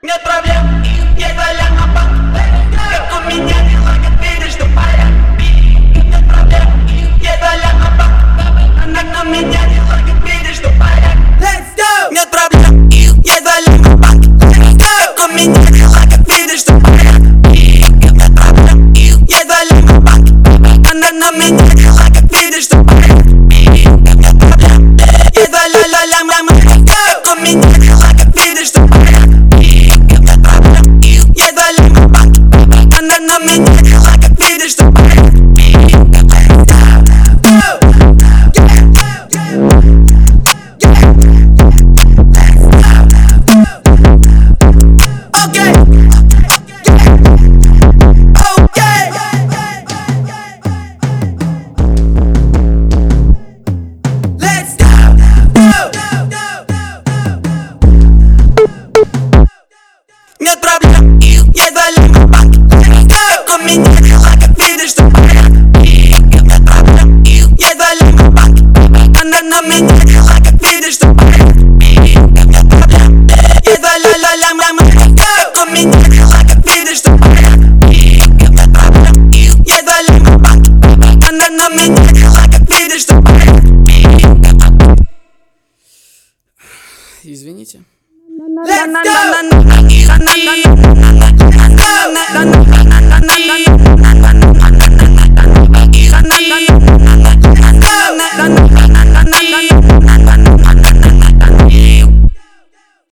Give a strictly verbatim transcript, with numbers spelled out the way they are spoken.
Нет проблем, есть ляма, как у меня дела, как видишь, тупая. Нет проблем, есть ляма, как у меня дела, как видишь, тупая. Let's go! Нет проблем, есть ляма, как у меня дела, как видишь, тупая. Нет проблем, есть ляма, она на меня дела, как видишь, тупая. Нет проблем, есть ляма, как у меня дела, как видишь, тупая. Она на меня дела, как видишь, тупая. Окей, окей. Let's go. Нет проблем, есть ляма, как у меня дела, как видишь, тупая. Нет проблем, есть ляма, она на меня дела, как видишь, тупая. Нет проблем, есть ляма, как у меня дела, как видишь, тупая. Нет проблем, есть ляма, она на меня дела, как видишь, тупая. Извините. Let's go!